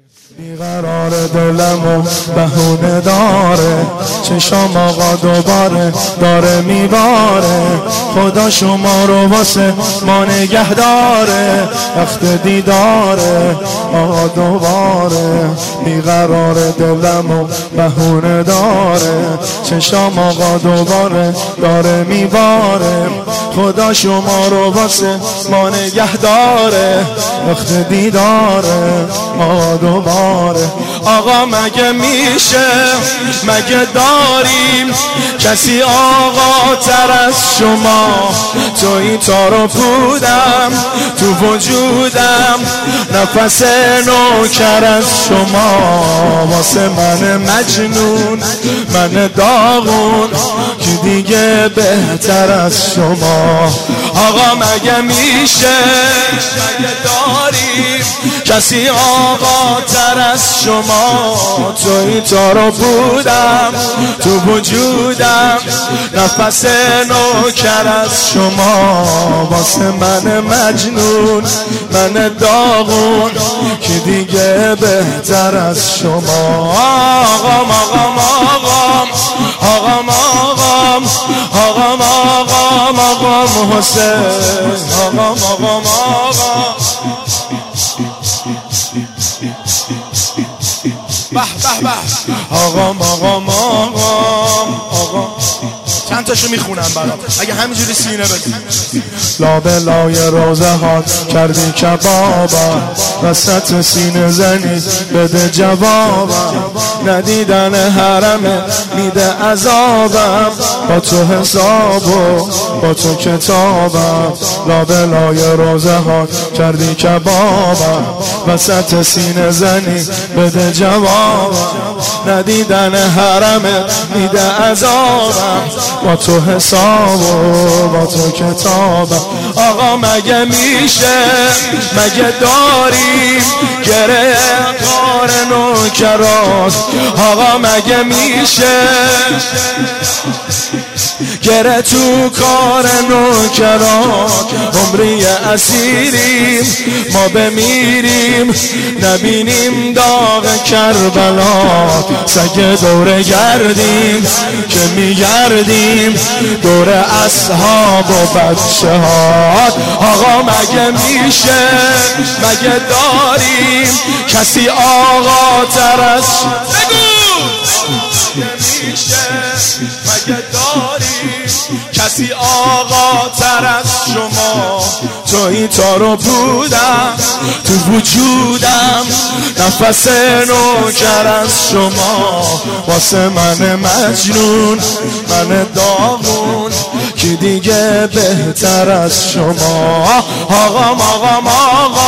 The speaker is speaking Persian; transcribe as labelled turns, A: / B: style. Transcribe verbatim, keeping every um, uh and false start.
A: بیقرار دلم و بهونه داره، چشام آقا دوباره داره میباره. خدا شما رو واسه ما نگه داره، وقت دیداره آقا دوباره. بیقرار دلم و بهونه داره، چشام آقا دوباره داره میباره. خدا شما رو واسه ما نگه داره، وقت دیداره آقا دوباره. آقا مگه میشه، مگه داریم کسی آقا تر از شما؟ توی تارو پودم تو وجودم، نفس نوکر از شما. واسه من مجنون، من داغون، که دیگه بهتر از شما. آقا مگه میشه، مگه داریم کسی آقا تر از شما؟ توی تارو بودم تو وجودم، نفس نوکر از شما. واسه من مجنون، من داغون، که دیگه بهتر از شما. آقام آقام آقام آقام آقام آقام آقام آقام حسین، آقام آقام آقام به به به آقام آقام آقام آقام. چند تاشو میخونم برام اگه همینجوری سینه بدی. لابه لای روزه ها کردی کبابم، وسط سینه زنی بده جوابم. ندیدن حرمه میده عذابم، با تو حسابو با تو کتابم. لابه لای روزه ها کردی کبابم، وسط سینه زنی بده جوابم. ندیدن حرمه میده عذابم، با تو حساب و با تو کتابم. آقا مگه میشه، مگه داریم گره کار نوکرات؟ آقا مگه میشه گره تو کار نوکرات؟ عمری اسیریم ما بمیریم، نبینیم داغ کربلا. سگ دوره گردیم که میگردیم دور اصحاب و بچه ها. آقا مگه میشه، مگه داریم کسی آقا تر از مگه داریم کسی آقا تر از شما؟ توی تارو بودم تو وجودم، نفس نوکر از شما. واسه من مجنون، من داغون، که دیگه بهتر از شما. آقام آقام آقام